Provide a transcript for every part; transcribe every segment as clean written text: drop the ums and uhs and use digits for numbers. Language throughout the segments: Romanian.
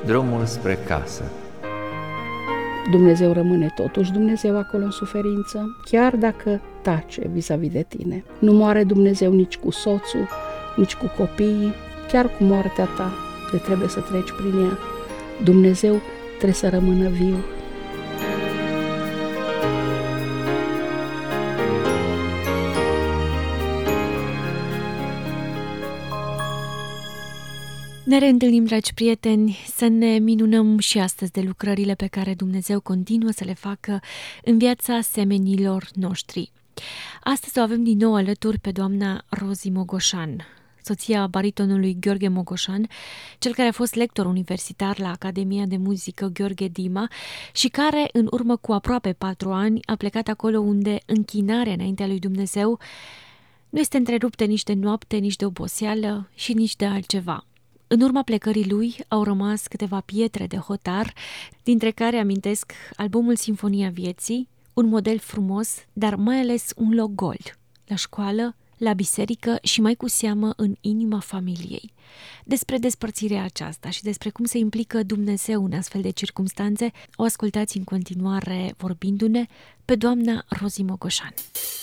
drumul spre casă. Dumnezeu rămâne totuși Dumnezeu acolo în suferință, chiar dacă tace vis-a-vis de tine. Nu moare Dumnezeu nici cu soțul, nici cu copiii, chiar cu moartea ta, de trebuie să treci prin ea. Dumnezeu trebuie să rămână viu. Ne reîntâlnim, dragi prieteni, să ne minunăm și astăzi de lucrările pe care Dumnezeu continuă să le facă în viața semenilor noștri. Astăzi o avem din nou alături pe doamna Rozi Mogoșan, soția baritonului Gheorghe Mogoșan, cel care a fost lector universitar la Academia de Muzică Gheorghe Dima și care, în urmă cu aproape 4 ani, a plecat acolo unde închinarea înaintea lui Dumnezeu nu este întreruptă nici de noapte, nici de oboseală și nici de altceva. În urma plecării lui au rămas câteva pietre de hotar, dintre care amintesc albumul Sinfonia Vieții, un model frumos, dar mai ales un loc gol, la școală, la biserică și mai cu seamă în inima familiei. Despre despărțirea aceasta și despre cum se implică Dumnezeu în astfel de circumstanțe, o ascultați în continuare vorbindu-ne pe doamna Rozi Mogoșan.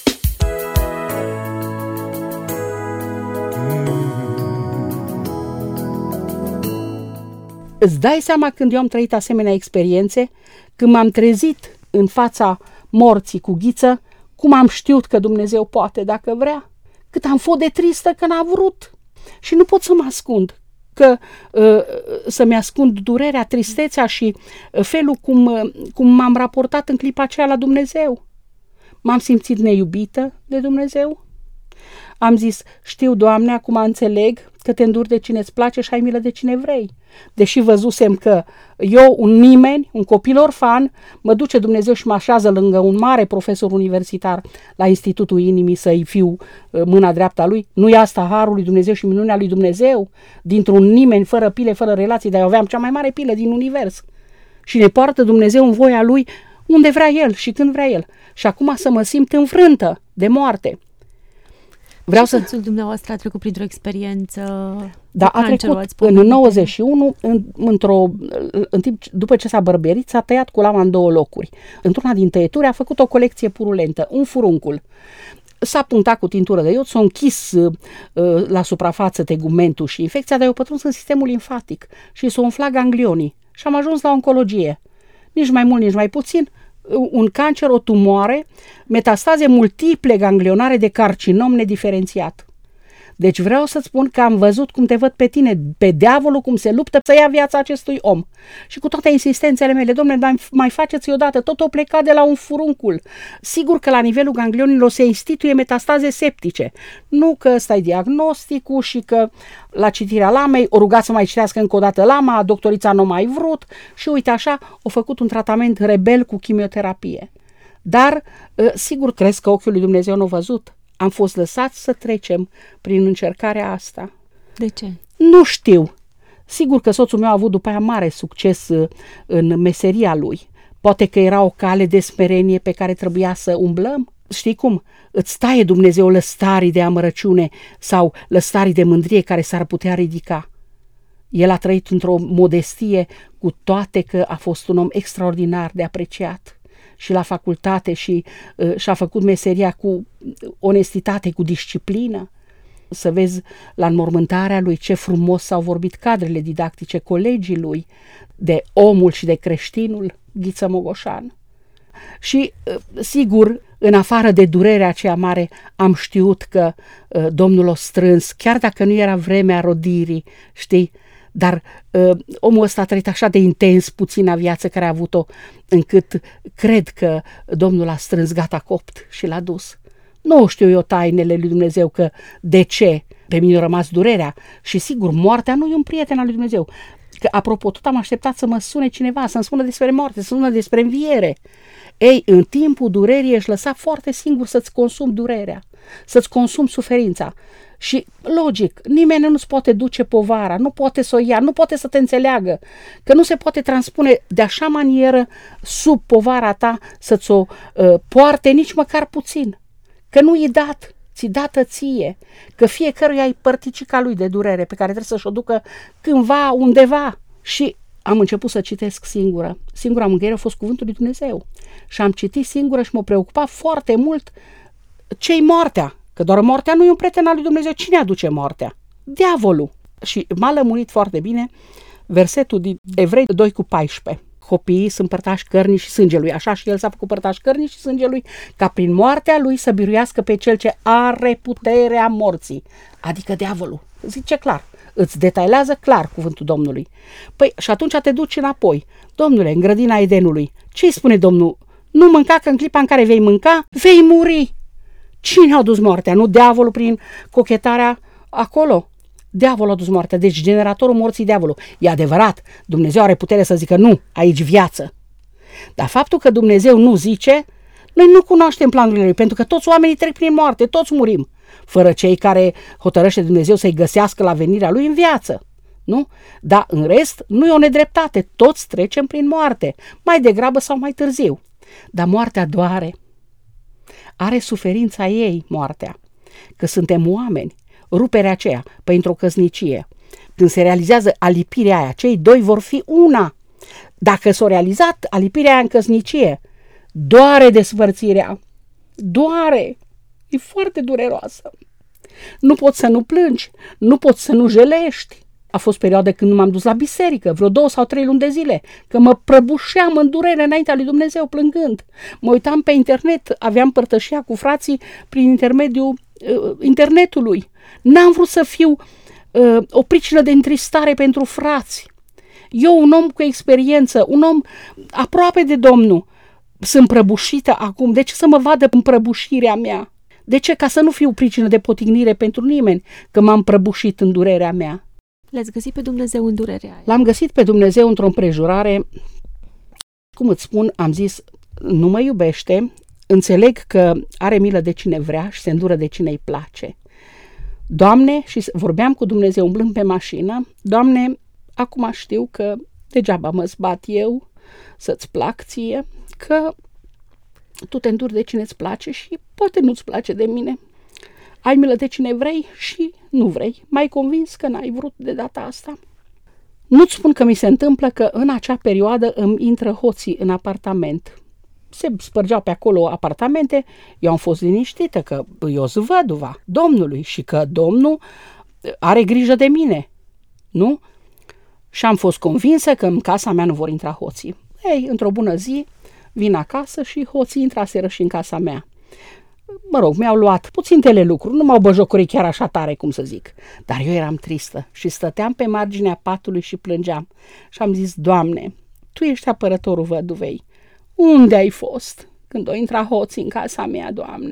Îți dai seama când eu am trăit asemenea experiențe, când m-am trezit în fața morții cu ghiță, cum am știut că Dumnezeu poate dacă vrea, cât am fost de tristă că n-a vrut. Și nu pot să mă ascund, să-mi ascund durerea, tristețea și felul cum m-am raportat în clipa aceea la Dumnezeu. M-am simțit neiubită de Dumnezeu. Am zis, știu, Doamne, acum înțeleg că te înduri de cine îți place și ai milă de cine vrei. Deși văzusem că eu, un nimeni, un copil orfan, mă duce Dumnezeu și mă așează lângă un mare profesor universitar la Institutul Inimii să-i fiu mâna dreapta lui. Nu e asta harul lui Dumnezeu și minunea lui Dumnezeu? Dintr-un nimeni, fără pile, fără relații, dar eu aveam cea mai mare pilă din univers. Și ne poartă Dumnezeu în voia lui unde vrea El și când vrea El. Și acum să mă simt înfrântă de moarte. Vreau să... Soțul dumneavoastră a trecut printr-o experiență... Da, a trecut în 91, după ce s-a bărberit, s-a tăiat culama în 2 locuri. Într-una din tăieturi a făcut o colecție purulentă, un furuncul. S-a punctat cu tintură de iod, s-a închis la suprafață tegumentul și infecția, dar i-a pătruns în sistemul limfatic și s-a umflat ganglionii. Și am ajuns la oncologie. Nici mai mult, nici mai puțin, un cancer, o tumoare, metastaze multiple ganglionare de carcinom nediferențiat. Deci vreau să-ți spun că am văzut cum te văd pe tine, pe diavolul, cum se luptă să ia viața acestui om. Și cu toate insistențele mele, domnule, mai faceți-i odată, tot o plecat de la un furuncul. Sigur că la nivelul ganglionilor se instituie metastaze septice. Nu că ăsta e diagnosticul și că la citirea lamei o rugat să mai citească încă o dată lama, doctorița nu a mai vrut și uite așa, o făcut un tratament rebel cu chimioterapie. Dar, sigur, crezi că ochiul lui Dumnezeu nu a văzut? Am fost lăsați să trecem prin încercarea asta. De ce? Nu știu. Sigur că soțul meu a avut după aia mare succes în meseria lui. Poate că era o cale de smerenie pe care trebuia să umblăm. Știi cum? Îți taie Dumnezeu lăstarii de amărăciune sau lăstarii de mândrie care s-ar putea ridica. El a trăit într-o modestie, cu toate că a fost un om extraordinar de apreciat. Și la facultate și și-a făcut meseria cu onestitate, cu disciplină. Să vezi la înmormântarea lui ce frumos s-au vorbit cadrele didactice, colegii lui, de omul și de creștinul Ghiță Mogoșan. Și, sigur, în afară de durerea aceea mare, am știut că Domnul o strâns, chiar dacă nu era vremea rodirii, știi? Dar omul ăsta a trăit așa de intens puțina viață care a avut-o, încât cred că Domnul a strâns gata copt și l-a dus. Nu știu eu tainele lui Dumnezeu, că de ce pe mine a rămas durerea. Și sigur, moartea nu e un prieten al lui Dumnezeu. Că, apropo, tot am așteptat să mă sune cineva, să-mi spună despre moarte, să-mi spună despre înviere. Ei, în timpul durerii ești lăsat foarte singur să-ți consumi durerea, să-ți consumi suferința. Și, logic, nimeni nu-ți poate duce povara, nu poate să o ia, nu poate să te înțeleagă, că nu se poate transpune de așa manieră sub povara ta să ți-o poarte nici măcar puțin, că nu e dat, ți dată ție, că fiecăruia ai părticica lui de durere pe care trebuie să-și o ducă cândva, undeva. Și am început să citesc singură. Singura mângâiere a fost cuvântul lui Dumnezeu. Și am citit singură și m-a preocupat foarte mult ce-i moartea. Că doar moartea nu e un prieten al lui Dumnezeu. Cine aduce moartea? Diavolul. Și m-a lămurit foarte bine versetul din Evrei 2:14. Copiii sunt părtași cărnii și sângelui. Așa și el s-a făcut părtaș cărnii și sângelui, ca prin moartea lui să biruiască pe cel ce are puterea morții. Adică diavolul. Zice clar. Îți detailează clar cuvântul Domnului. Păi și atunci te duci înapoi. Domnule, în grădina Edenului, ce-i spune Domnul? Nu mânca, că în clipa în care vei mânca, vei muri. Cine a dus moartea? Nu diavolul prin cochetarea acolo? Diavolul a dus moartea, deci generatorul morții diavolul. E adevărat, Dumnezeu are putere să zică nu, aici viață. Dar faptul că Dumnezeu nu zice, noi nu cunoaștem planurile lui, pentru că toți oamenii trec prin moarte, toți murim, fără cei care hotărăște Dumnezeu să-i găsească la venirea lui în viață. Nu? Dar în rest nu e o nedreptate, toți trecem prin moarte, mai degrabă sau mai târziu. Dar moartea doare. Are suferința ei moartea, că suntem oameni. Ruperea aceea, păi într-o căsnicie, când se realizează alipirea aia, cei doi vor fi una. Dacă s-a realizat alipirea aia în căsnicie, doare despărțirea, doare, e foarte dureroasă. Nu poți să nu plângi, nu poți să nu jelești. A fost perioada când nu m-am dus la biserică, vreo 2 sau 3 luni de zile, că mă prăbușeam în durere înaintea lui Dumnezeu plângând. Mă uitam pe internet, aveam părtășia cu frații prin intermediul internetului. N-am vrut să fiu o pricină de întristare pentru frați. Eu, un om cu experiență, un om aproape de Domnul, sunt prăbușită acum. De ce să mă vadă în prăbușirea mea? De ce? Ca să nu fiu pricină de potignire pentru nimeni, că m-am prăbușit în durerea mea. L-ați găsit pe Dumnezeu în durerea aia? L-am găsit pe Dumnezeu într-o împrejurare, cum îți spun, am zis, nu mă iubește, înțeleg că are milă de cine vrea și se îndură de cine îi place. Doamne, și vorbeam cu Dumnezeu umblând pe mașină, Doamne, acum știu că degeaba mă zbat eu să-ți plac ție, că tu te înduri de cine îți place și poate nu-ți place de mine. Ai milă de cine vrei și nu vrei. M-ai convins că n-ai vrut de data asta. Nu-ți spun că mi se întâmplă că în acea perioadă îmi intră hoții în apartament. Se spărgeau pe acolo apartamente, eu am fost liniștită că eu sunt văduva Domnului și că Domnul are grijă de mine, nu? Și am fost convinsă că în casa mea nu vor intra hoții. Ei, într-o bună zi, vin acasă și hoții intraseră și în casa mea. Mă rog, mi-au luat puțintele lucruri, nu m-au băjocorit chiar așa tare, cum să zic. Dar eu eram tristă și stăteam pe marginea patului și plângeam. Și am zis, Doamne, Tu ești apărătorul văduvei. Unde ai fost când o intra hoții în casa mea, Doamne?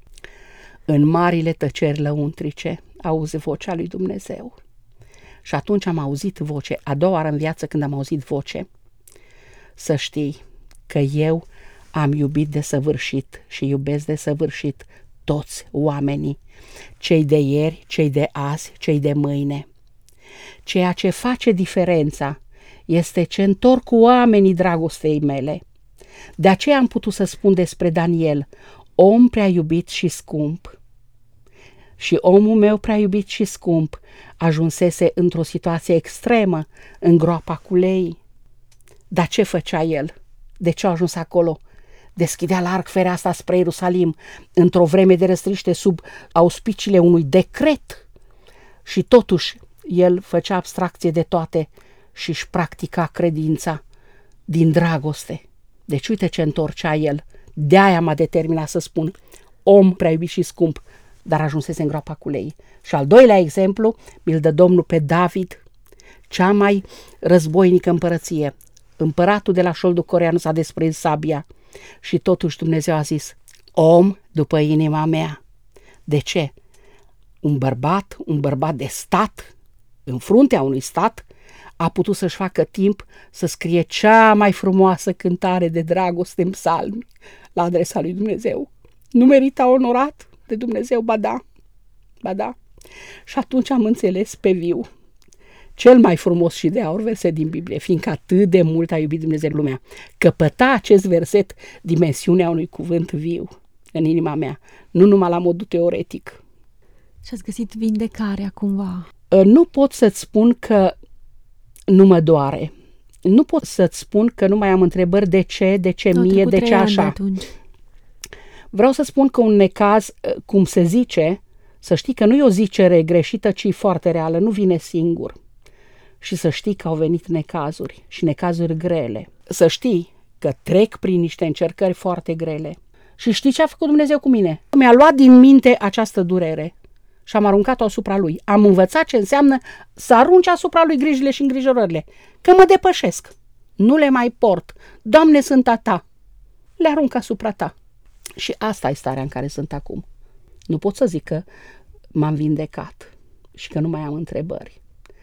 În marile tăceri lăuntrice auzi vocea lui Dumnezeu. Și atunci am auzit voce, a doua oară în viață când am auzit voce. Să știi că eu am iubit desăvârșit și iubesc desăvârșit toți oamenii, cei de ieri, cei de azi, cei de mâine. Ceea ce face diferența este ce întorc oamenii dragostei mele. De aceea am putut să spun despre Daniel, om prea iubit și scump. Și omul meu prea iubit și scump ajunsese într-o situație extremă, în groapa cu lei. Dar ce făcea el? De ce a ajuns acolo? Deschidea larg fereastra spre Ierusalim, într-o vreme de răstriște sub auspiciile unui decret. Și totuși el făcea abstracție de toate și își practica credința din dragoste. Deci uite ce întorcea el. De-aia m-a determinat să spun, om prea iubit și scump, dar ajunsese în groapa cu lei. Și al doilea exemplu mi-l dă Domnul pe David, cea mai războinică împărăție. Împăratul de la șoldul corean s-a desprins sabia și totuși Dumnezeu a zis, om după inima mea. De ce? Un bărbat de stat, în fruntea unui stat, a putut să-și facă timp să scrie cea mai frumoasă cântare de dragoste în psalmi la adresa lui Dumnezeu. Nu merita onorat de Dumnezeu? Ba da, ba da. Și atunci am înțeles pe viu cel mai frumos și de aur verset din Biblie, fiindcă atât de mult a iubit Dumnezeu lumea. Căpăta acest verset dimensiunea unui cuvânt viu în inima mea, nu numai la modul teoretic. Și ați găsit vindecarea cumva? Nu pot să-ți spun că nu mă doare. nu pot să-ți spun că nu mai am întrebări de ce mie, de ce așa. Vreau să spun că un necaz, cum se zice, să știi că nu e o zicere greșită, ci foarte reală, nu vine singur. Și să știi că au venit necazuri și necazuri grele. Să știi că trec prin niște încercări foarte grele. Și știi ce a făcut Dumnezeu cu mine? Mi-a luat din minte această durere și am aruncat-o asupra lui. Am învățat ce înseamnă să arunci asupra lui grijile și îngrijorările. Că mă depășesc. Nu le mai port. Doamne, sunt a ta. Le arunc asupra ta. Și asta e starea în care sunt acum. Nu pot să zic că m-am vindecat și că nu mai am întrebări.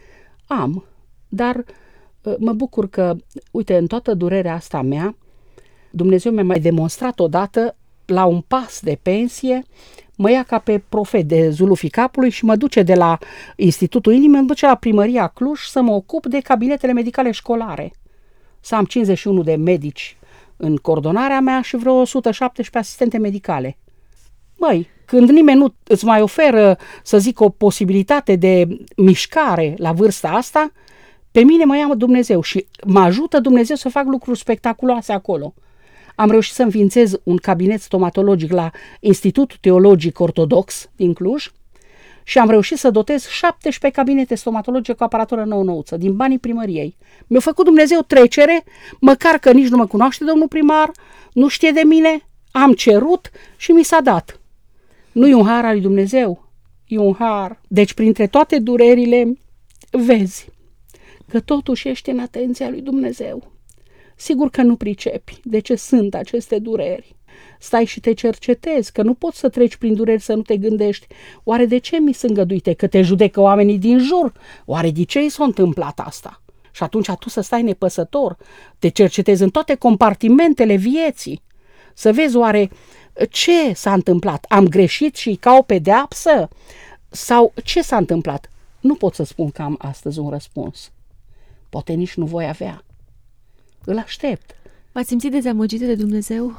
Am, dar mă bucur că, uite, în toată durerea asta mea, Dumnezeu mi-a mai demonstrat odată, la un pas de pensie, mă ia ca pe profet de zulufii capului și mă duce de la Institutul Inimii, mă duce la Primăria Cluj să mă ocup de cabinetele medicale școlare. Să am 51 de medici în coordonarea mea și vreo 117 asistente medicale. Măi, când nimeni nu îți mai oferă, să zic, o posibilitate de mișcare la vârsta asta, pe mine mă ia Dumnezeu și mă ajută Dumnezeu să fac lucruri spectaculoase acolo. Am reușit să înființez un cabinet stomatologic la Institutul Teologic Ortodox din Cluj și am reușit să dotez 17 cabinete stomatologice cu aparatură nou-nouță, din banii primăriei. Mi-a făcut Dumnezeu trecere, măcar că nici nu mă cunoaște domnul primar, nu știe de mine, am cerut și mi s-a dat. Nu e un har al lui Dumnezeu, e un har. Deci printre toate durerile vezi că totuși ești în atenția lui Dumnezeu. Sigur că nu pricepi de ce sunt aceste dureri. Stai și te cercetezi, că nu poți să treci prin dureri să nu te gândești. Oare de ce mi sunt îngăduite? Că te judecă oamenii din jur? Oare de ce i s-a întâmplat asta? Și atunci tu să stai nepăsător, te cercetezi în toate compartimentele vieții, să vezi oare ce s-a întâmplat. Am greșit și ca o pedeapsă? Sau ce s-a întâmplat? Nu pot să spun că am astăzi un răspuns. Poate nici nu voi avea. Îl aștept. V-ați simțit dezamăgită de Dumnezeu?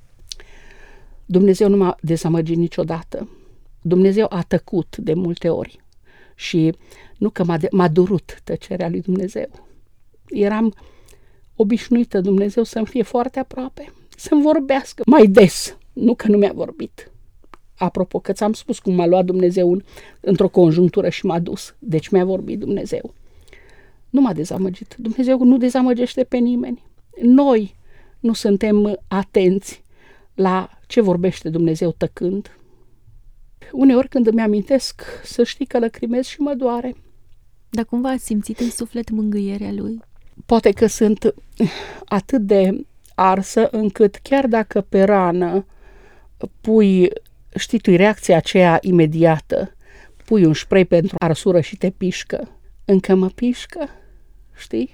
Dumnezeu nu m-a dezamăgit niciodată. Dumnezeu a tăcut de multe ori. Și nu că m-a durut tăcerea lui Dumnezeu. Eram obișnuită Dumnezeu să-mi fie foarte aproape, să-mi vorbească mai des. Nu că nu mi-a vorbit. Apropo, că ți-am spus cum m-a luat Dumnezeu într-o conjunctură și m-a dus. Deci mi-a vorbit Dumnezeu. Nu m-a dezamăgit. Dumnezeu nu dezamăgește pe nimeni. Noi nu suntem atenți la ce vorbește Dumnezeu tăcând. Uneori când îmi amintesc, să știi că lăcrimez și mă doare. Dar cum v-ați simțit în suflet mângâierea Lui? Poate că sunt atât de arsă încât chiar dacă pe rană pui, știi tu, reacția aceea imediată, pui un spray pentru arsură și te pișcă. Încă mă pișcă, știi?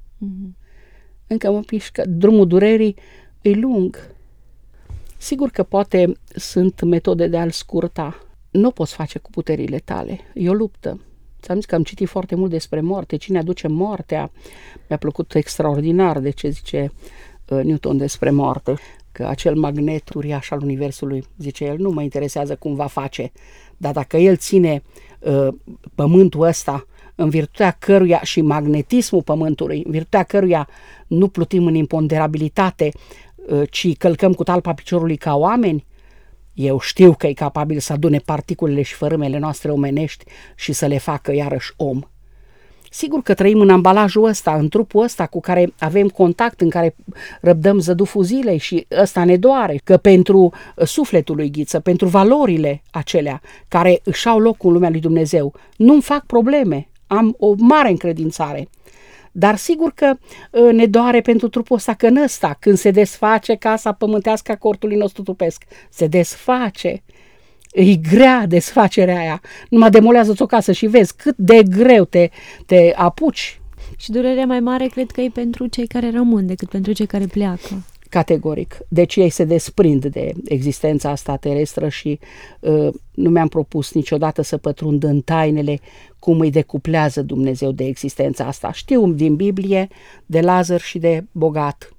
Încă mă pișcă. Drumul durerii e lung. Sigur că poate sunt metode de a-l scurta. Nu o poți face cu puterile tale. E o luptă. Ți-am zis că am citit foarte mult despre moarte. Cine aduce moartea? Mi-a plăcut extraordinar de ce zice Newton despre moarte. Că acel magnet uriaș al universului, zice el, nu mă interesează cum va face. Dar dacă el ține pământul ăsta, în virtutea căruia și magnetismul pământului, în virtutea căruia nu plutim în imponderabilitate, ci călcăm cu talpa piciorului ca oameni, eu știu că e capabil să adune particulele și fărâmele noastre omenești și să le facă iarăși om. Sigur că trăim în ambalajul ăsta, în trupul ăsta cu care avem contact, în care răbdăm zăduful zilei și ăsta ne doare, că pentru sufletul lui Ghiță, pentru valorile acelea care își au locul în lumea lui Dumnezeu, nu-mi fac probleme, am o mare încredințare. Dar sigur că ne doare pentru trupul ăsta, că în ăsta, când se desface casa pământească a cortului nostru trupesc, se desface. E grea desfacerea aia. Numai demolează-ți o casă și vezi cât de greu te apuci. Și durerea mai mare cred că e pentru cei care rămân decât pentru cei care pleacă. Categoric. Deci ei se desprind de existența asta terestră și nu mi-am propus niciodată să pătrund în tainele cum îi decuplează Dumnezeu de existența asta. Știu din Biblie de Lazar și de bogat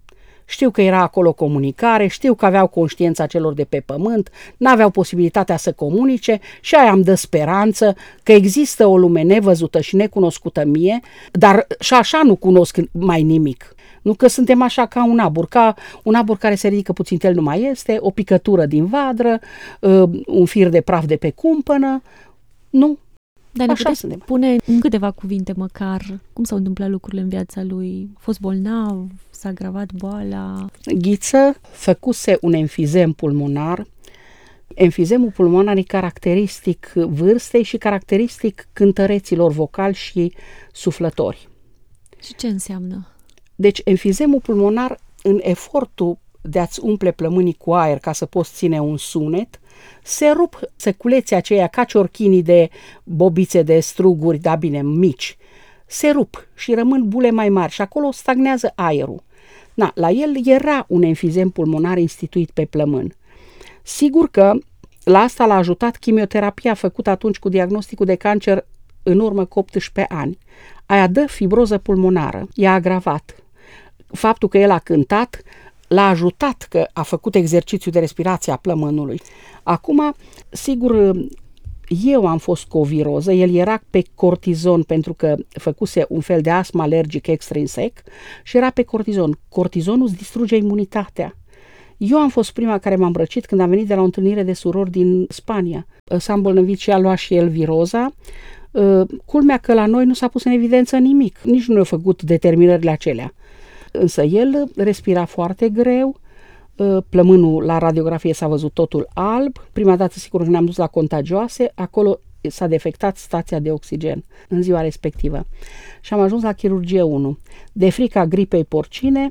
Știu că era acolo comunicare, știu că aveau conștiința celor de pe pământ, n-aveau posibilitatea să comunice și aia îmi dă speranță că există o lume nevăzută și necunoscută mie, dar și așa nu cunosc mai nimic. Nu că suntem așa ca un abur care se ridică puțin, el nu mai este, o picătură din vadră, un fir de praf de pe cumpănă, nu. Dar ne puteți spune în câteva cuvinte măcar cum s-au întâmplat lucrurile în viața lui? A fost bolnav? S-a agravat boala? Ghiță făcuse un enfizem pulmonar. Enfizemul pulmonar e caracteristic vârstei și caracteristic cântăreților vocali și suflători. Și ce înseamnă? Deci enfizemul pulmonar, în efortul de a-ți umple plămânii cu aer ca să poți ține un sunet, se rup săculeții aceia ca ciorchinii de bobițe de struguri, da bine, mici. Se rup și rămân bule mai mari și acolo stagnează aerul. La el era un enfizem pulmonar instituit pe plămân. Sigur că la asta l-a ajutat chimioterapia făcută atunci cu diagnosticul de cancer în urmă cu 18 ani. Aia dă fibroză pulmonară, i-a agravat. Faptul că el a cântat l-a ajutat, că a făcut exercițiu de respirație a plămânului. Acum, sigur, eu am fost cu o viroză, el era pe cortizon pentru că făcuse un fel de astm alergic extrinsec și era pe cortizon. Cortizonul îți distruge imunitatea. Eu am fost prima care m-am răcit când am venit de la o întâlnire de surori din Spania. S-a îmbolnăvit și a luat și el viroza. Culmea că la noi nu s-a pus în evidență nimic, nici nu ne-au făcut determinările acelea. Însă el respira foarte greu, plămânul la radiografie s-a văzut totul alb, prima dată sigur că ne-am dus la contagioase, acolo s-a defectat stația de oxigen în ziua respectivă. Și am ajuns la chirurgie 1. De frica gripei porcine,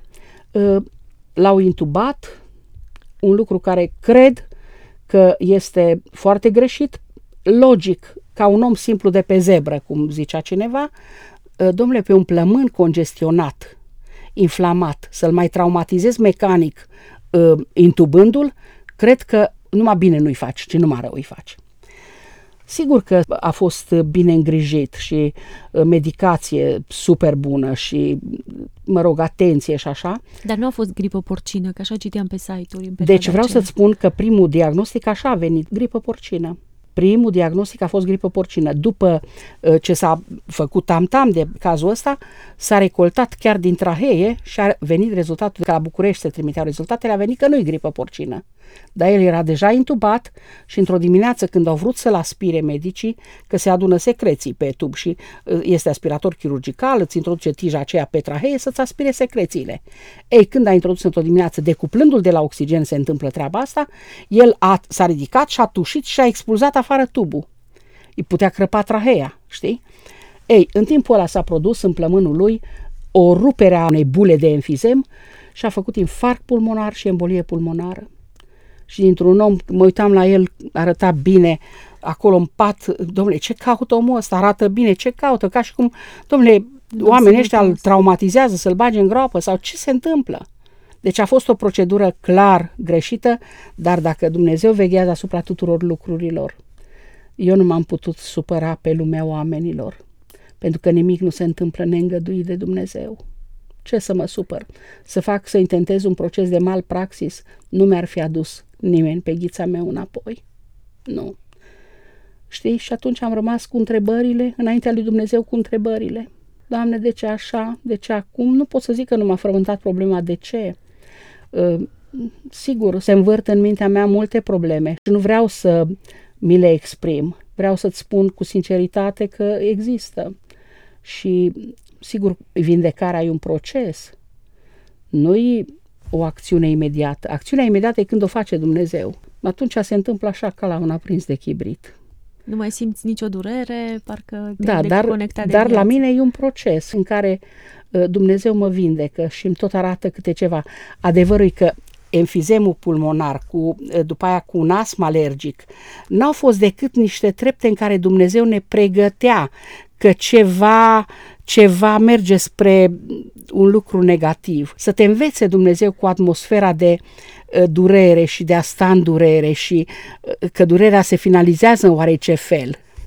l-au intubat, un lucru care cred că este foarte greșit, logic, ca un om simplu de pe zebră, cum zicea cineva, domnule, pe un plămân congestionat, inflamat, să-l mai traumatizezi mecanic intubându-l, cred că numai bine nu-i faci, ci numai rău îi faci. Sigur că a fost bine îngrijit și medicație super bună și, atenție și așa. Dar nu a fost gripă porcină, că așa citeam pe site-uri. Deci vreau să-ți spun că primul diagnostic așa a venit, gripă porcină. Primul diagnostic a fost gripă porcină. După ce s-a făcut tam-tam de cazul ăsta, s-a recoltat chiar din trahee și a venit rezultatul, că la București se trimiteau rezultatele, a venit că nu-i gripă porcină. Dar el era deja intubat și într-o dimineață când au vrut să-l aspire medicii, că se adună secreții pe tub și este aspirator chirurgical, îți introduce tija aceea pe trahee să-ți aspire secrețiile. Ei, când a introdus într-o dimineață, decuplându-l de la oxigen, se întâmplă treaba asta, el s-a ridicat și a tușit și a expulzat afară tubul. Îi putea crăpa trahea, știi? Ei, în timpul ăla s-a produs în plămânul lui o rupere a unei bule de enfizem și a făcut infarct pulmonar și embolie pulmonară. Și dintr-un om, mă uitam la el, arăta bine, acolo în pat, domnule, ce caută omul ăsta? Arată bine, ce caută? Ca și cum, domnule, oamenii ăștia îl traumatizează, să-l bage în groapă sau ce se întâmplă? Deci a fost o procedură clar greșită, dar dacă Dumnezeu veghează asupra tuturor lucrurilor, eu nu m-am putut supăra pe lumea oamenilor, pentru că nimic nu se întâmplă neîngăduit de Dumnezeu. Ce să mă supăr? Să intentez un proces de malpraxis, nu mi-ar fi adus nimeni pe ghița mea înapoi. Nu. Știi? Și atunci am rămas cu întrebările, înaintea lui Dumnezeu cu întrebările. Doamne, de ce așa? De ce acum? Nu pot să zic că nu m-a frământat problema de ce. Sigur, se învârt în mintea mea multe probleme și nu vreau să mi le exprim. Vreau să-ți spun cu sinceritate că există. Și, sigur, vindecarea e un proces. Nu-i o acțiune imediată. Acțiunea imediată e când o face Dumnezeu. Atunci se întâmplă așa ca la un aprins de chibrit. Nu mai simți nicio durere, parcă te-ai deconectat de viață. Dar la mine e un proces în care Dumnezeu mă vindecă și îmi tot arată câte ceva. Adevărul e că enfizemul pulmonar, după aia cu un astm alergic, n-au fost decât niște trepte în care Dumnezeu ne pregătea că ceva merge spre un lucru negativ. Să te învețe Dumnezeu cu atmosfera de durere și de a sta în durere și că durerea se finalizează în oarece fel.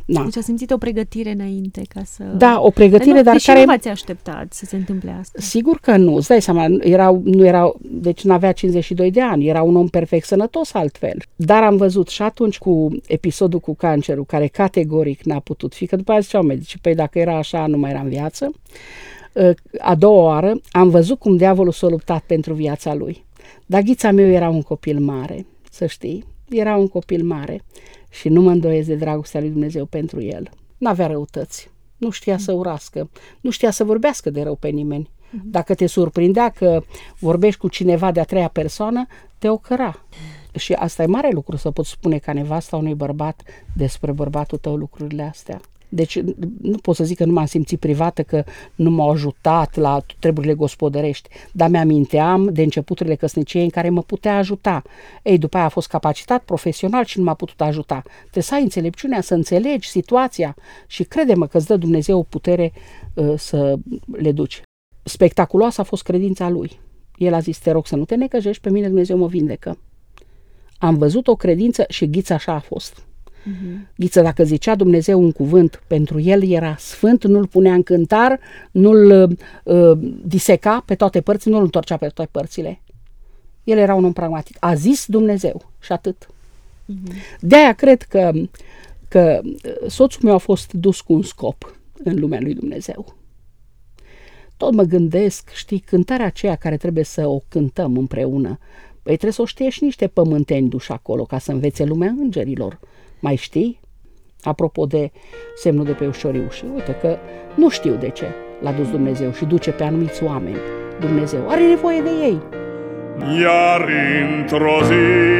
Na. Deci a simțit o pregătire înainte ca să... Da, o pregătire, dar care... nu v-ați așteptat să se întâmple asta? Sigur că nu. Îți dai seama, deci n-avea 52 de ani, era un om perfect sănătos altfel. Dar am văzut și atunci cu episodul cu cancerul, care categoric n-a putut fi, că după aia ziceau medici, păi dacă era așa, nu mai era în viață. A doua oară am văzut cum diavolul s-a luptat pentru viața lui. Dar Ghița meu era un copil mare, să știi, era un copil mare și nu mă îndoiesc de dragostea lui Dumnezeu pentru el. N-avea răutăți, nu știa să urască, nu știa să vorbească de rău pe nimeni. Dacă te surprindea că vorbești cu cineva de-a treia persoană, te ocăra. Și asta e mare lucru, să poți spune ca nevasta unui bărbat despre bărbatul tău lucrurile astea. Deci nu pot să zic că nu m-am simțit privată, că nu m-au ajutat la treburile gospodărești, dar mi-aminteam de începuturile căsniciei în care mă putea ajuta. Ei, după aia a fost capacitat profesional și nu m-a putut ajuta. Trebuie să ai înțelepciunea, să înțelegi situația și crede-mă că îți dă Dumnezeu o putere să le duci. Spectaculoasă a fost credința lui. El a zis, te rog să nu te necăjești, pe mine Dumnezeu mă vindecă. Am văzut o credință și Ghiță așa a fost. Ghiță, dacă zicea Dumnezeu un cuvânt, pentru el era sfânt, nu-l punea în cântar, nu-l diseca pe toate părțile, nu-l întorcea pe toate părțile. El era un om pragmatic. A zis Dumnezeu și atât. De-aia cred că soțul meu a fost dus cu un scop în lumea lui Dumnezeu. Tot mă gândesc, știi, cântarea aceea care trebuie să o cântăm împreună, păi trebuie să o știe și niște pământeni duși acolo ca să învețe lumea îngerilor. Mai știi? Apropo de semnul de pe ușoriușii, uite că nu știu de ce l-a dus Dumnezeu și duce pe anumiți oameni. Dumnezeu are nevoie de ei. Iar într-o zi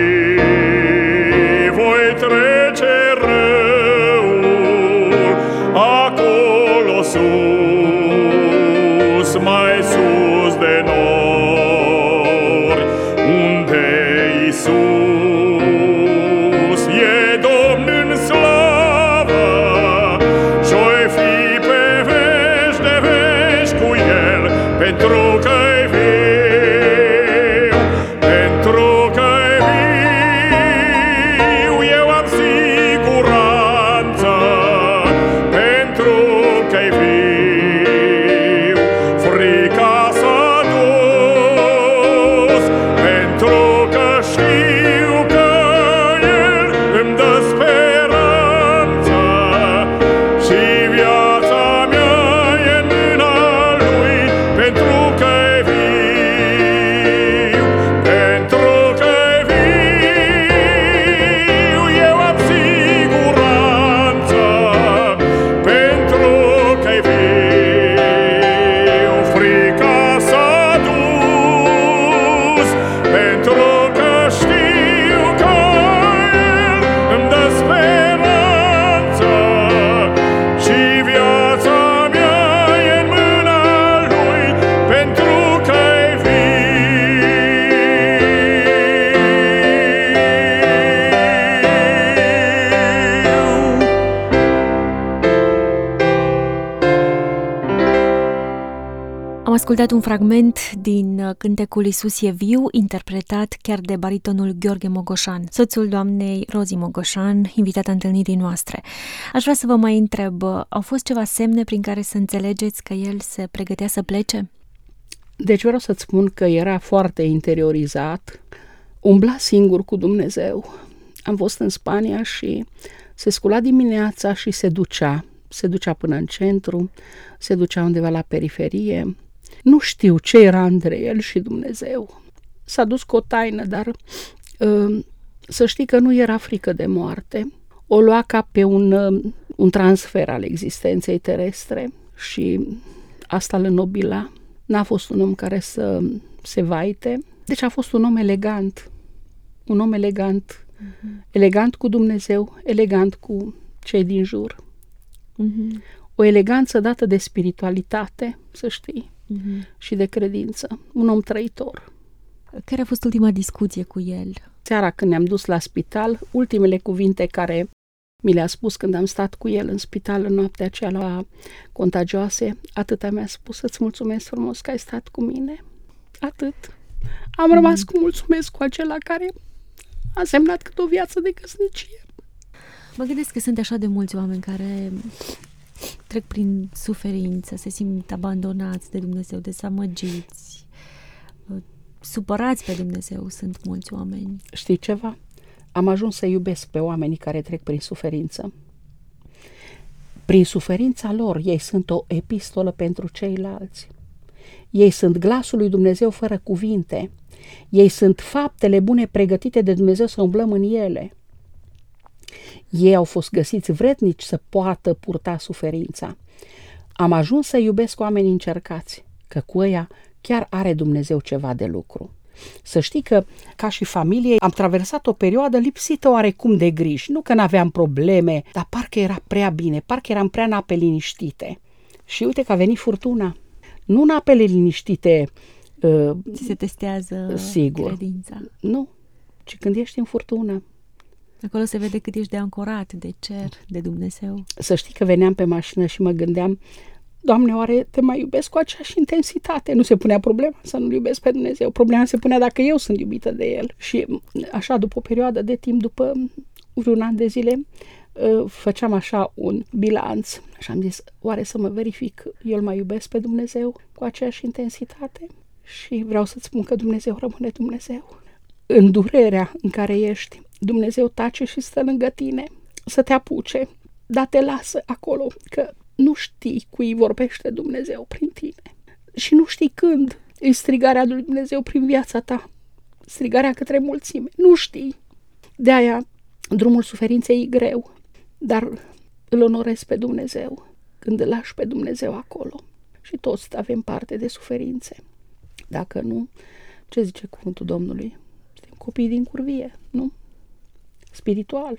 voi trece râul, acolo sus, mai sus de nori, unde Iisus e Domn în slavă, și-oi fi pe veci de veci cu El, pentru că-i viu, pentru că-i viu, eu am siguranță, pentru că-i viu, frica s-a dus, pentru că știu că El îmi dă speranță și viața mea e în mâna Lui, pentru că-i viu, pentru că-i viu, eu am siguranță, pentru că-i viu, frica s-a dus, pentru că știu că El îmi dă speranță și viața mea e în mâna Lui, pentru că-i Am ascultat un fragment din cântecul Iisus e viu, interpretat chiar de baritonul Gheorghe Mogoșan, soțul doamnei Rozi Mogoșan, invitata întâlnirii noastre. Aș vrea să vă mai întreb, au fost ceva semne prin care să înțelegeți că el se pregătea să plece? Deci vreau să-ți spun că era foarte interiorizat, umbla singur cu Dumnezeu. Am fost în Spania și se scula dimineața și se ducea până în centru, se ducea undeva la periferie. Nu știu ce era între el și Dumnezeu. S-a dus cu o taină, dar să știi că nu era frică de moarte. O lua ca pe un transfer al existenței terestre și asta îl înnobila. N-a fost un om care să se vaite. Deci a fost un om elegant. Un om elegant. Elegant cu Dumnezeu, elegant cu cei din jur. O eleganță dată de spiritualitate, să știi, și de credință. Un om trăitor. Care a fost ultima discuție cu el? Seara când ne-am dus la spital, ultimele cuvinte care mi le-a spus când am stat cu el în spital în noaptea aceea la Contagioase, atâta mi-a spus: să-ți mulțumesc frumos că ai stat cu mine. Atât. Am rămas cu mulțumesc cu acela care a semnat cât o viață de căsnicie. Mă gândesc că sunt așa de mulți oameni care trec prin suferință, se simt abandonați de Dumnezeu, dezamăgiți, supărați pe Dumnezeu. Sunt mulți oameni. Știi ceva? Am ajuns să iubesc pe oamenii care trec prin suferință. Prin suferința lor, ei sunt o epistolă pentru ceilalți. Ei sunt glasul lui Dumnezeu fără cuvinte. Ei sunt faptele bune pregătite de Dumnezeu să umblăm în ele. Ei au fost găsiți vrednici să poată purta suferința. Am ajuns să iubesc oamenii încercați, că cu ăia chiar are Dumnezeu ceva de lucru. Să știi că, ca și familie, am traversat o perioadă lipsită oarecum de griji. Nu că n-aveam probleme, dar parcă era prea bine, parcă eram prea în ape liniștite. Și uite că a venit furtuna. Nu în apele liniștite. Ți se testează sigur. Credința. Nu, ci când ești în furtună. Acolo se vede cât ești de ancorat de cer, de Dumnezeu. Să știi că veneam pe mașină și mă gândeam, Doamne, oare te mai iubesc cu aceeași intensitate? Nu se punea problema să nu-L iubesc pe Dumnezeu. Problema se punea dacă eu sunt iubită de El. Și așa, după o perioadă de timp, după vreun an de zile, făceam așa un bilanț și am zis, oare să mă verific, eu îl mai iubesc pe Dumnezeu cu aceeași intensitate? Și vreau să-ți spun că Dumnezeu rămâne Dumnezeu. În durerea în care ești, Dumnezeu tace și stă lângă tine să te apuce, dar te lasă acolo, că nu știi cui vorbește Dumnezeu prin tine. Și nu știi când e strigarea lui Dumnezeu prin viața ta, strigarea către mulțime. Nu știi. De-aia drumul suferinței e greu, dar îl onorezi pe Dumnezeu când îl lași pe Dumnezeu acolo. Și toți avem parte de suferințe. Dacă nu, ce zice cuvântul Domnului? Suntem copii din curvie, nu? Spiritual.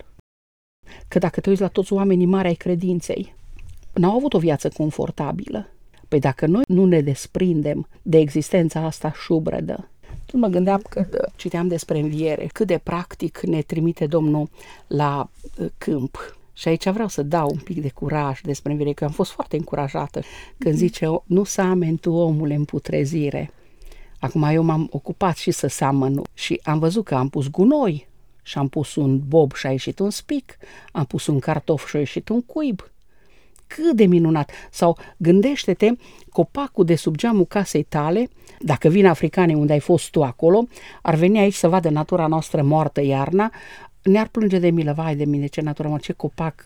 Că dacă te uiți la toți oamenii mari ai credinței, n-au avut o viață confortabilă. Păi dacă noi nu ne desprindem de existența asta șubredă, tu mă gândeam că citeam despre înviere, cât de practic ne trimite Domnul la câmp. Și aici vreau să dau un pic de curaj despre înviere, că am fost foarte încurajată când zice, nu seameni tu, omule, în putrezire. Acum eu m-am ocupat și să seamăn și am văzut că am pus gunoi și am pus un bob și a ieșit un spic, am pus un cartof și a ieșit un cuib. Cât de minunat! Sau gândește-te, copacul de sub geamul casei tale, dacă vin africanii unde ai fost tu acolo, ar veni aici să vadă natura noastră moartă iarna, ne-ar plânge de milă, vai de mine, ce natură moartă, ce copac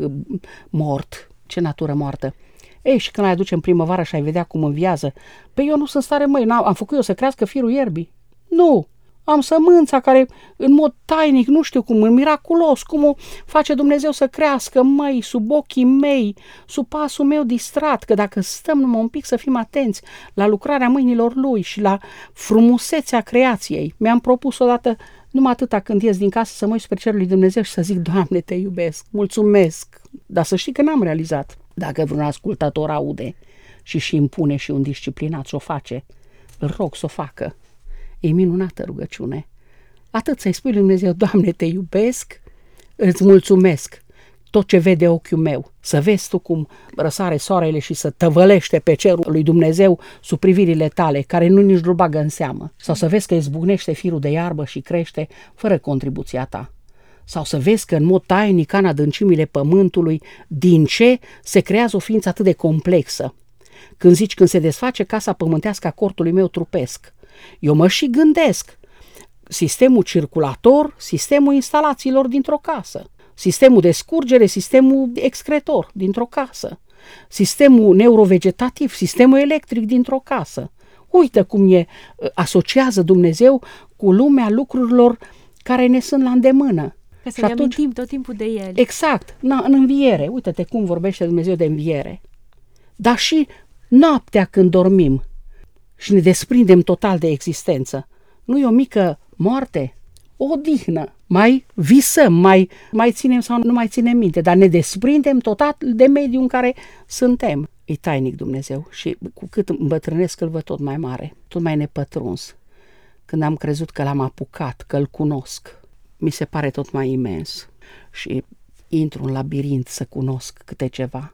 mort, ce natură moartă. Ei, și când ai aduce în primăvară și ai vedea cum înviază, păi eu nu sunt stare, măi, am făcut eu să crească firul ierbii. Nu! Am sămânța care, în mod tainic, nu știu cum, în miraculos, cum o face Dumnezeu să crească, măi, sub ochii mei, sub pasul meu distrat, că dacă stăm numai un pic să fim atenți la lucrarea mâinilor Lui și la frumusețea creației. Mi-am propus odată, numai atâta când ies din casă, să mă uit spre cerul lui Dumnezeu și să zic, Doamne, te iubesc, mulțumesc. Dar să știi că n-am realizat. Dacă vreun ascultător aude și impune și un disciplinat să o face, îl rog să o facă. E minunată rugăciune. Atât să-i spui lui Dumnezeu, Doamne, te iubesc, îți mulțumesc tot ce vede ochiul meu. Să vezi tu cum răsare soarele și să tăvălește pe cerul lui Dumnezeu sub privirile tale, care nici nu bagă în seamă. Sau să vezi că izbucnește firul de iarbă și crește fără contribuția ta. Sau să vezi că în mod tainic, în adâncimile pământului, din ce se creează o ființă atât de complexă. Când zici, când se desface casa pământească a cortului meu trupesc, eu mă și gândesc, sistemul circulator, sistemul instalațiilor dintr-o casă, sistemul de scurgere, sistemul excretor dintr-o casă, sistemul neurovegetativ, sistemul electric dintr-o casă. Uită cum asociază Dumnezeu cu lumea lucrurilor care ne sunt la îndemână. Ca să ne amintim tot timpul de El. Exact, în înviere, uite-te cum vorbește Dumnezeu de înviere. Dar și noaptea când dormim și ne desprindem total de existență, nu e o mică moarte? O odihnă. Mai visăm, mai ținem sau nu mai ținem minte, dar ne desprindem total de mediul în care suntem. E tainic Dumnezeu și cu cât îmbătrânesc îl văd tot mai mare, tot mai nepătruns. Când am crezut că l-am apucat, că îl cunosc, mi se pare tot mai imens și intru în labirint să cunosc câte ceva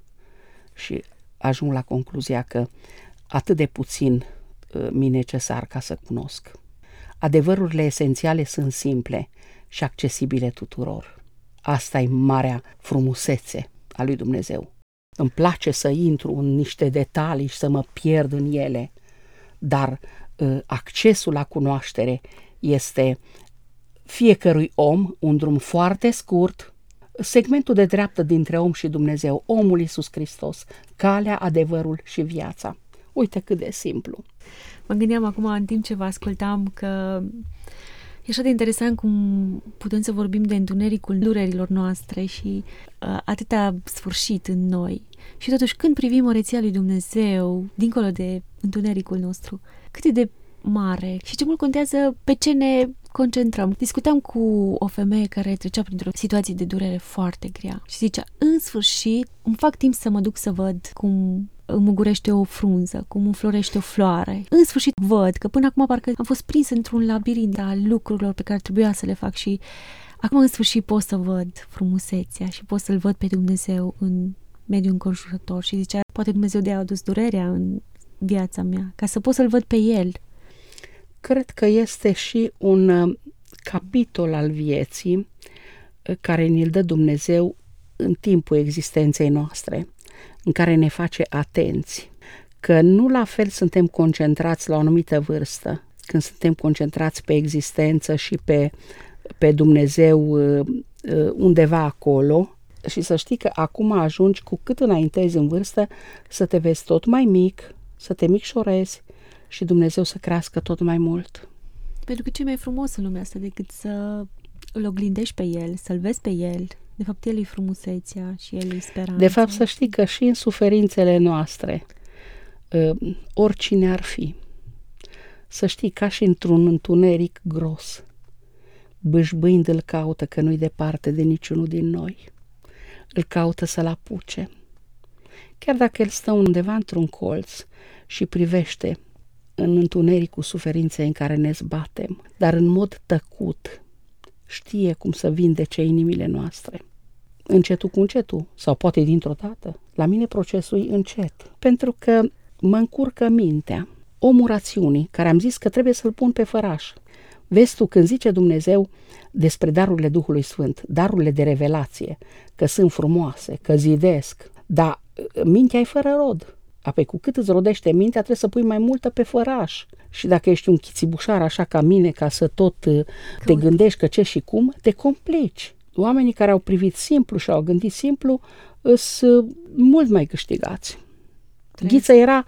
și ajung la concluzia că atât de puțin mi-e necesar ca să cunosc. Adevărurile esențiale sunt simple și accesibile tuturor. Asta e marea frumusețe a lui Dumnezeu. Îmi place să intru în niște detalii și să mă pierd în ele, dar accesul la cunoaștere este fiecărui om un drum foarte scurt, segmentul de dreaptă dintre om și Dumnezeu, omul Iisus Hristos, calea, adevărul și viața. Uite cât de simplu. Mă gândeam acum, în timp ce vă ascultam, că e așa de interesant cum putem să vorbim de întunericul durerilor noastre și atâta sfârșit în noi. Și totuși, când privim măreția lui Dumnezeu, dincolo de întunericul nostru, cât e de mare și ce mult contează pe ce ne concentrăm. Discutam cu o femeie care trecea printr-o situație de durere foarte grea și zicea, în sfârșit, îmi fac timp să mă duc să văd cum înmugurește o frunză, cum înflorește o floare. În sfârșit văd că până acum parcă am fost prins într-un labirint al lucrurilor pe care trebuia să le fac și acum în sfârșit pot să văd frumusețea și pot să-L văd pe Dumnezeu în mediul înconjurător. Și zicea, poate Dumnezeu de-aia a adus durerea în viața mea, ca să pot să-L văd pe El. Cred că este și un capitol al vieții care ne-l dă Dumnezeu în timpul existenței noastre, în care ne face atenți, că nu la fel suntem concentrați la o anumită vârstă, când suntem concentrați pe existență și pe Dumnezeu undeva acolo, și să știi că acum ajungi, cu cât înaintezi în vârstă, să te vezi tot mai mic, să te micșorezi și Dumnezeu să crească tot mai mult. Pentru că ce mai frumos în lumea asta decât să îl oglindești pe El, să-L vezi pe El. De fapt, El e frumusețea și El e speranța. De fapt, să știi că și în suferințele noastre, oricine ar fi, să știi, ca și într-un întuneric gros, bâșbâind îl caută, că nu-i departe de niciunul din noi. Îl caută să-l apuce. Chiar dacă el stă undeva într-un colț și privește în întunericul suferinței în care ne zbatem, dar în mod tăcut știe cum să vindece inimile noastre. Încetul cu încetul, sau poate dintr-o dată. La mine procesul e încet, pentru că mă încurcă mintea. Omul rațiunii, care am zis că trebuie să-l pun pe făraș. Vezi tu, când zice Dumnezeu despre darurile Duhului Sfânt, darurile de revelație, că sunt frumoase, că zidesc, dar mintea e fără rod. Apoi cu cât îți rodește mintea, trebuie să pui mai multă pe făraș. Și dacă ești un chițibușar așa ca mine, ca să tot te gândești că ce și cum, te complici. Oamenii care au privit simplu și au gândit simplu sunt mult mai câștigați. Ghiță era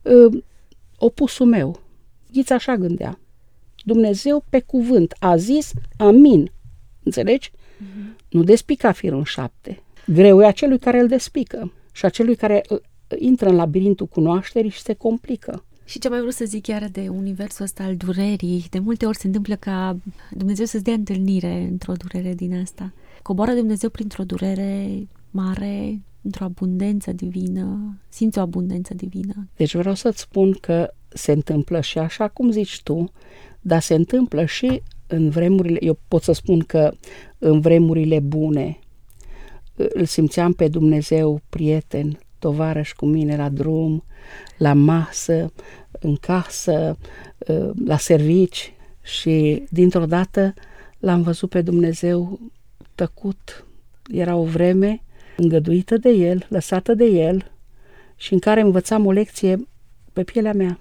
opusul meu. Ghiță așa gândea. Dumnezeu pe cuvânt a zis amin. Înțelegi? Nu despica firul în 7. Greu e acelui care îl despică și acelui care intră în labirintul cunoașterii și se complică. Și ce mai vreau să zic chiar de universul ăsta al durerii, de multe ori se întâmplă ca Dumnezeu să-ți dea întâlnire într-o durere din asta. Coboară Dumnezeu printr-o durere mare, într-o abundență divină, simți o abundență divină. Deci vreau să-ți spun că se întâmplă și așa cum zici tu, dar se întâmplă și în vremurile, eu pot să spun că în vremurile bune îl simțeam pe Dumnezeu prieten, tovarăș cu mine la drum, la masă, în casă, la servici și dintr-o dată l-am văzut pe Dumnezeu tăcut. Era o vreme îngăduită de El, lăsată de El și în care învățam o lecție pe pielea mea.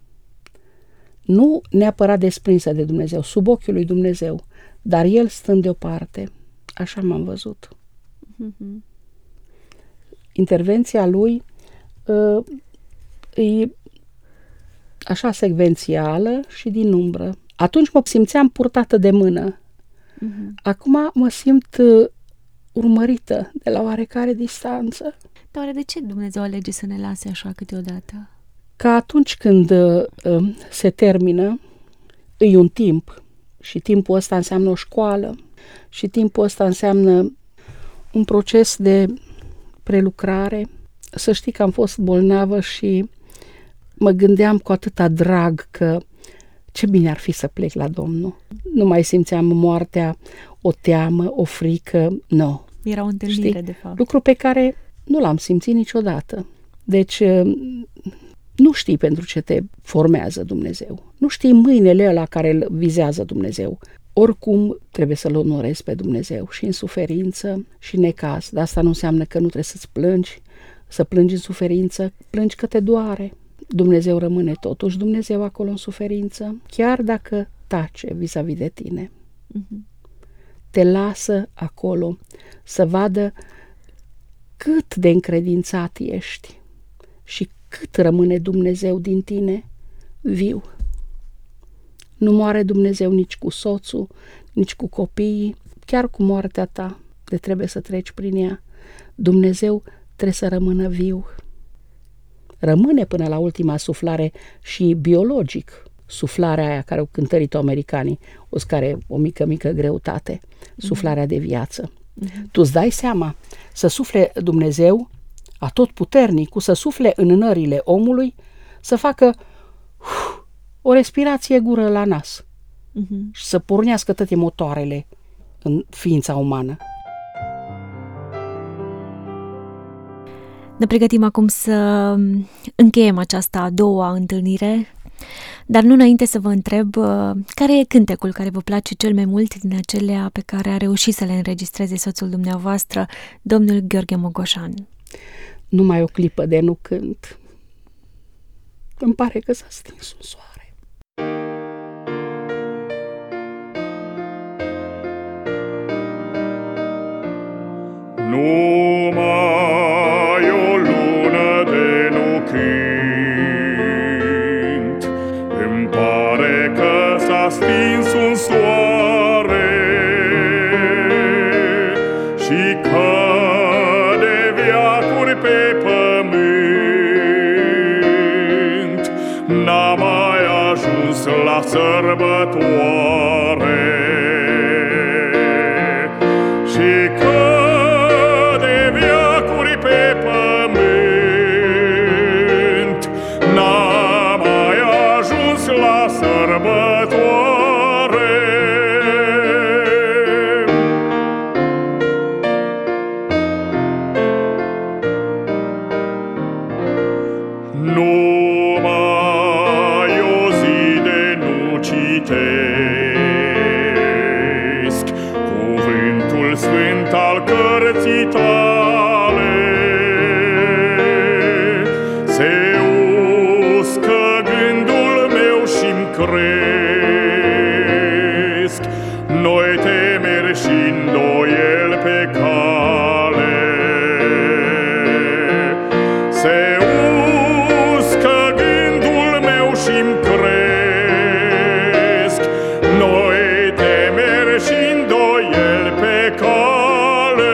Nu neapărat desprinsă de Dumnezeu, sub ochiul lui Dumnezeu, dar El stând deoparte. Așa m-am văzut. Intervenția Lui e așa secvențială și din umbră. Atunci mă simțeam purtată de mână. Acum mă simt urmărită de la oarecare distanță. Dar oare de ce Dumnezeu alege să ne lase așa câteodată? Ca atunci când se termină, e un timp și timpul ăsta înseamnă o școală și timpul ăsta înseamnă un proces de prelucrare. Să știi că am fost bolnavă și mă gândeam cu atâta drag că ce bine ar fi să plec la Domnul. Nu mai simțeam moartea, o teamă, o frică, nu. Era o întâlnire, de fapt. Lucru pe care nu l-am simțit niciodată. Deci nu știi pentru ce te formează Dumnezeu. Nu știi mâinile ăla care îl vizează Dumnezeu. Oricum trebuie să-L onorezi pe Dumnezeu și în suferință și în necaz. Dar asta nu înseamnă că nu trebuie să-ți plângi, să plângi în suferință, plângi că te doare. Dumnezeu rămâne totuși Dumnezeu acolo în suferință, chiar dacă tace vis-a-vis de tine. Te lasă acolo să vadă cât de încredințat ești și cât rămâne Dumnezeu din tine viu. Nu moare Dumnezeu nici cu soțul, nici cu copiii, chiar cu moartea ta, de trebuie să treci prin ea. Dumnezeu trebuie să rămână viu. Rămâne până la ultima suflare și biologic. Suflarea aia care au cântărit-o americanii, o care o mică greutate, suflarea de viață. Tu îți dai seama să sufle Dumnezeu, atotputernicul, să sufle în nările omului, să facă o respirație gură la nas și să pornească toate motoarele în ființa umană. Ne pregătim acum să încheiem această a doua întâlnire, dar nu înainte să vă întreb care e cântecul care vă place cel mai mult din acelea pe care a reușit să le înregistreze soțul dumneavoastră, domnul Gheorghe Mogoșan. Numai o clipă de nu cânt. Îmi pare că s-a stins un soare. Numai o lună de nu cânt, îmi pare că s-a stins un soare și că de veacuri pe pământ n-am mai ajuns la sărbătoare și că pe pământ n-am mai ajuns la sărbătoare. Numai o zi de nu citesc cuvântul sfânt al cărții tale, se uscă gândul meu și-mi cresc noi temeri și îndoieli pe cale. Se uscă gândul meu și-mi cresc noi temeri și îndoieli pe cale.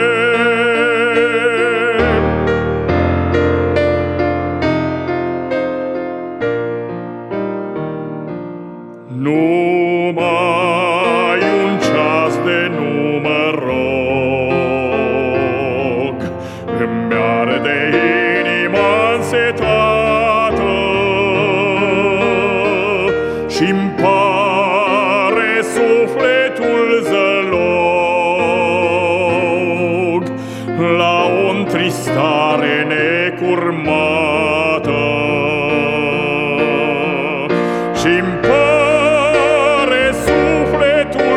Numai un ceas de număroc îmi arde inima însetată și-mi pare sufletul zălog la o întristare necurmată. Și-mi pare sufletul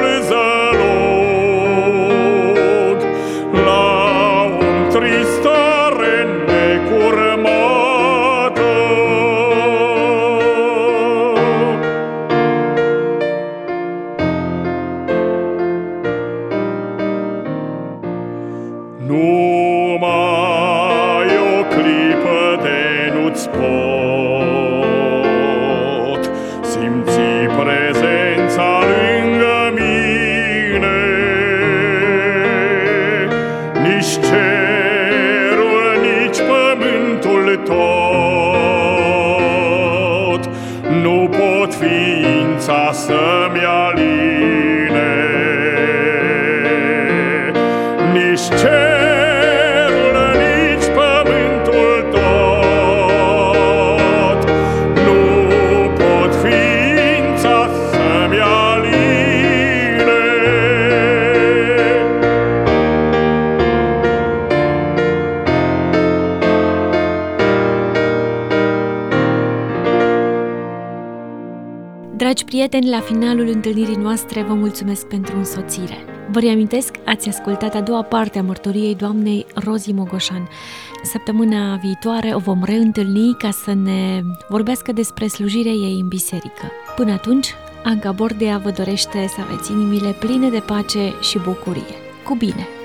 zălog la o întristare necurmată. Numai o clipă de nu-ți pot simți prezența lângă mine, nici cerul, nici pământul tot nu pot ființa să-mi aline. Nici cerul, nici pământul tot nu pot ființa să-mi aline. Dragi prieteni, la finalul întâlnirii noastre vă mulțumesc pentru însoțire. Vă reamintesc, ați ascultat a doua parte a mărturiei doamnei Rozi Mogoșan. Săptămâna viitoare o vom reîntâlni ca să ne vorbească despre slujirea ei în biserică. Până atunci, Anca Bordea vă dorește să aveți inimile pline de pace și bucurie. Cu bine!